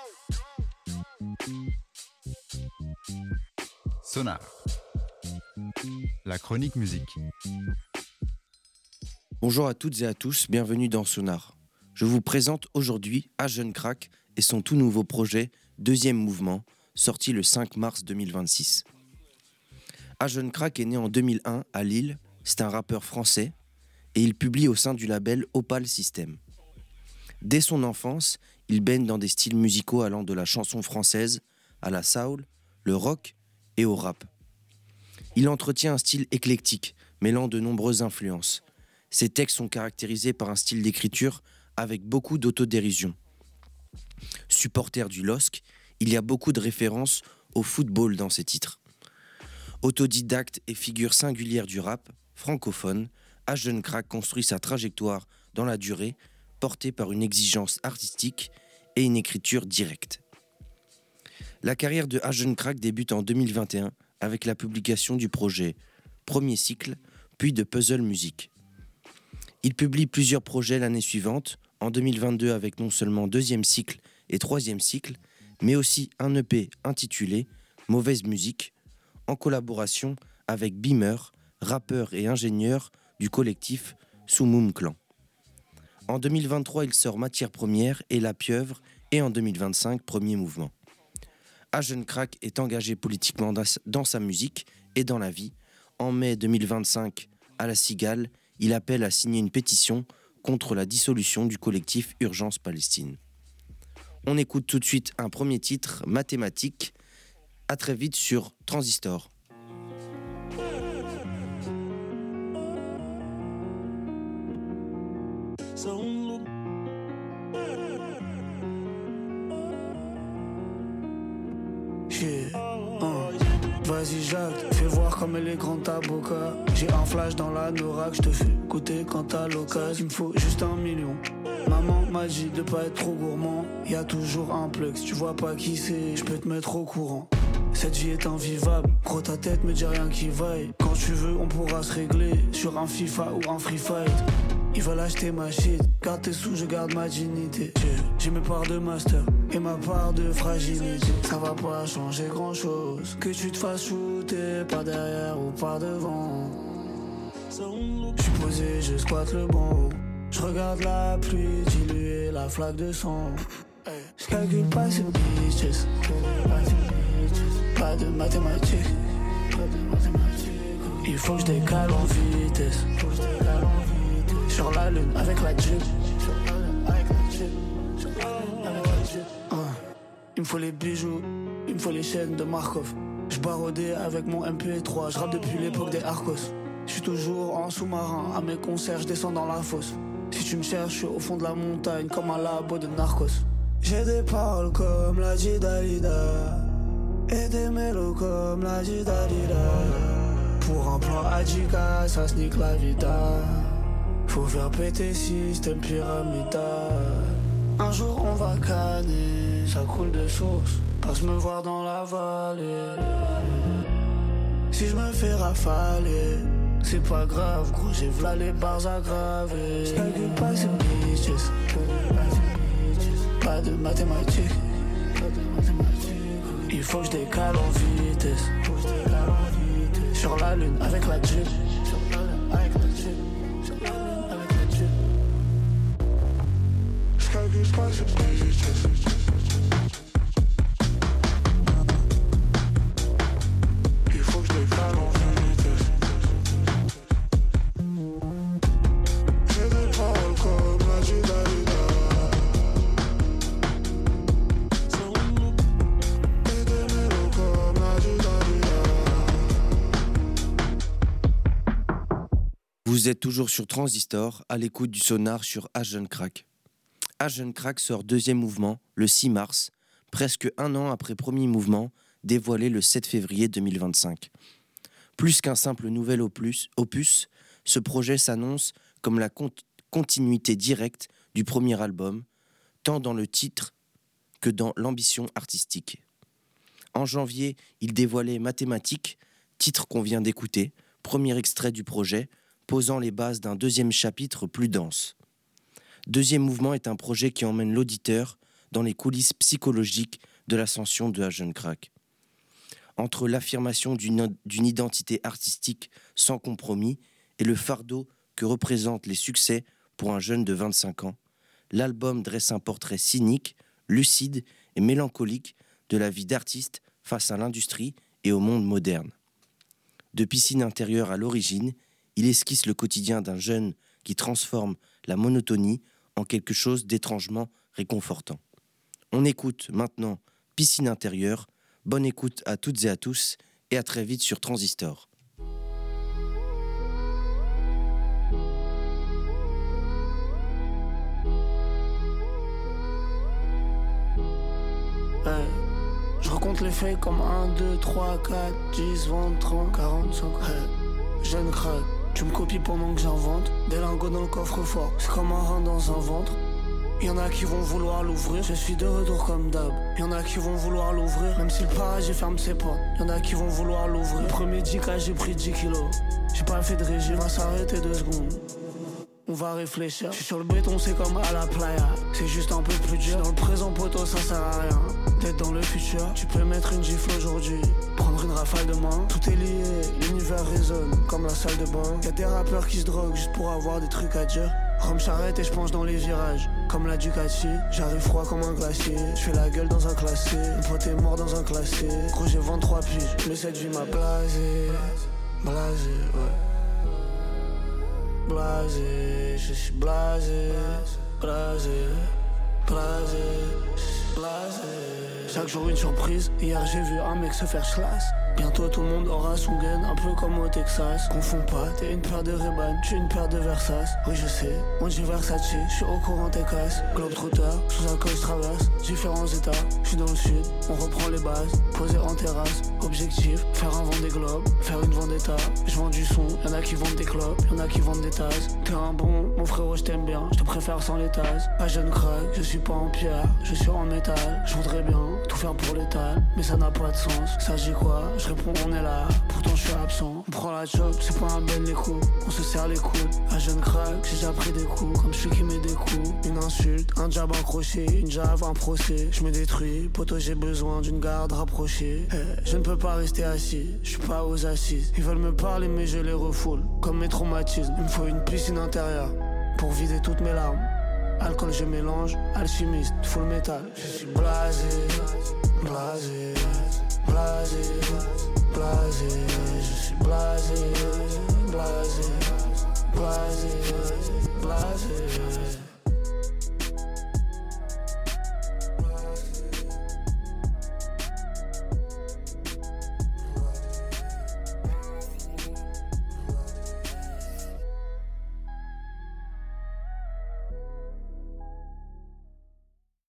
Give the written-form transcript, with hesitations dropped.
Sonar, la chronique musique. Bonjour à toutes et à tous, bienvenue dans Sonar. Je vous présente aujourd'hui Ajeune-Crack et son tout nouveau projet, Deuxième Mouvement, sorti le 5 mars 2026. Ajeune-Crack est né en 2001 à Lille, c'est un rappeur français et il publie au sein du label Opal System. Dès son enfance, il baigne dans des styles musicaux allant de la chanson française à la soul, le rock et au rap. Il entretient un style éclectique, mêlant de nombreuses influences. Ses textes sont caractérisés par un style d'écriture avec beaucoup d'autodérision. Supporter du LOSC, il y a beaucoup de références au football dans ses titres. Autodidacte et figure singulière du rap, francophone, Ajeune-Crack construit sa trajectoire dans la durée, portée par une exigence artistique et une écriture directe. La carrière de Ajeune-Crack débute en 2021 avec la publication du projet Premier Cycle, puis de Puzzle Music. Il publie plusieurs projets l'année suivante, en 2022 avec non seulement Deuxième Cycle et Troisième Cycle, mais aussi un EP intitulé Mauvaise Musique, en collaboration avec Beamer, rappeur et ingénieur du collectif Soumoum Clan. En 2023, il sort Matière Première et La Pieuvre, et en 2025, Premier Mouvement. Ajeune-Crack est engagé politiquement dans sa musique et dans la vie. En mai 2025, à La Cigale, il appelle à signer une pétition contre la dissolution du collectif Urgence Palestine. On écoute tout de suite un premier titre, Mathématiques. À très vite sur Transistor. Vas-y Jacques, fais voir comme elle est grande ta boca. J'ai un flash dans la Norac, je te fais goûter quand t'as l'occasion. Il me faut juste 1 million. Maman m'a dit de pas être trop gourmand. Y'a toujours un plex, tu vois pas qui c'est, je peux te mettre au courant. Cette vie est invivable, gros ta tête me dit rien qui vaille. Quand tu veux on pourra se régler sur un FIFA ou un free fight. Ils veulent acheter ma shit, garde tes sous, je garde ma dignité. J'ai mes parts de master et ma part de fragilité. Ça va pas changer grand chose, que tu te fasses shooter par derrière ou par devant. J'suis posé, je squatte le banc. Je regarde la pluie diluer la flaque de sang. J'calcule pas ces bitches, pas de mathématiques. Il faut que je décale en vitesse. Sur la lune avec la Jeep. Il me faut les bijoux, il me faut les chaînes de Markov. Je barodais avec mon MP3, je rappe depuis l'époque des Arcos. Je suis toujours en sous-marin, à mes concerts je descends dans la fosse. Si tu me cherches, je suis au fond de la montagne comme un labo de narcos. J'ai des paroles comme la Dalida et des mélos comme la Dalida. Pour un plan Adjika, ça sneak la vida. Faut faire péter système pyramidal. Un jour on va canner, ça coule de source. Passe me voir dans la vallée. Si je me fais rafaler, c'est pas grave, gros, j'ai v'là les barres aggravées. J'calcule pas ces bitches, pas de mathématiques. Il faut que je décale en vitesse. Sur la lune avec la Jeep. J'calcule pas ces bitches. Il faut que je décale en vitesse. J'ai des paroles comme la Dalida et des mélos comme la Dalida. Vous êtes toujours sur Transistor, à l'écoute du Sonar sur Ajeune-Crack. Ajeune-Crack sort Deuxième Mouvement le 6 mars, presque un an après Premier Mouvement, dévoilé le 7 février 2025. Plus qu'un simple nouvel opus, ce projet s'annonce comme la continuité directe du premier album, tant dans le titre que dans l'ambition artistique. En janvier, il dévoilait Mathématiques, titre qu'on vient d'écouter, premier extrait du projet, posant les bases d'un deuxième chapitre plus dense. Deuxième Mouvement est un projet qui emmène l'auditeur dans les coulisses psychologiques de l'ascension de Agent Crack. Entre l'affirmation d'une identité artistique sans compromis et le fardeau que représentent les succès pour un jeune de 25 ans, l'album dresse un portrait cynique, lucide et mélancolique de la vie d'artiste face à l'industrie et au monde moderne. De piscine intérieure à l'origine, il esquisse le quotidien d'un jeune qui transforme la monotonie en quelque chose d'étrangement réconfortant. On écoute maintenant Piscine intérieure. Bonne écoute à toutes et à tous et à très vite sur Transistor. Je recompte les faits comme 1, 2, 3, 4, 10, 20, 30, 40, 50. Jeune crack, tu me copies pendant que j'invente. Des lingots dans le coffre-fort, c'est comme un rein dans un ventre. Y'en a qui vont vouloir l'ouvrir, je suis de retour comme d'hab. Y'en a qui vont vouloir l'ouvrir, même si le paradis ferme ses portes. Y'en a qui vont vouloir l'ouvrir. Le premier 10K, j'ai pris 10 kilos. J'ai pas fait de régime, on va s'arrêter 2 secondes. On va réfléchir, je suis sur le béton, c'est comme à la playa. C'est juste un peu plus dur, dans le présent poteau ça sert à rien. D'être dans le futur, tu peux mettre une gifle aujourd'hui, prendre une rafale demain. Tout est lié, l'univers résonne comme la salle de bain. Y'a des rappeurs qui se droguent juste pour avoir des trucs à dire. Rome charrette et je penche dans les virages, comme la Ducati. J'arrive froid comme un glacier, je fais la gueule dans un classé. Mon pote est mort dans un classé, gros j'ai 23 piges. Mais cette vie m'a blasé, blasé, ouais. Blasé, je suis blasé, blasé, blasé, je suis blasé. Chaque jour une surprise, hier j'ai vu un mec se faire schlass. Bientôt tout le monde aura son gun, un peu comme au Texas. Confonds pas, t'es une paire de Ray-Ban, tu es une paire de Versace. Oui je sais, moi j'ai Versace, je suis au courant t'es casse. Globetrotter, sous un col je traverse, différents états. Je suis dans le sud, on reprend les bases, posé en terrasse. Objectif, faire un Vendée Globe, faire une vendetta. Je vends du son, y'en a qui vendent des clopes, y'en a qui vendent des tasses. T'es un bon, mon frérot je t'aime bien, je te préfère sans les tasses. Pas jeune crack, je suis pas en pierre, je suis en métal. Je voudrais bien tout faire pour l'étal, mais ça n'a pas de sens. Ça dit quoi? Je réponds on est là, pourtant je suis absent. On prend la chop, c'est pas un ben les coups. On se serre les coudes, un jeune crack, j'ai déjà pris des coups. Comme celui qui met des coups, une insulte, un jab, un crochet, une jave, un procès. Je me détruis, poto j'ai besoin d'une garde rapprochée. Je ne peux pas rester assis, je suis pas aux assises. Ils veulent me parler mais je les refoule, comme mes traumatismes. Il me faut une piscine intérieure, pour vider toutes mes larmes. Alcool je mélange, alchimiste, full métal. Je suis blasé, blasé, blasé, blasé. Je suis blasé, blasé, blasé, blasé.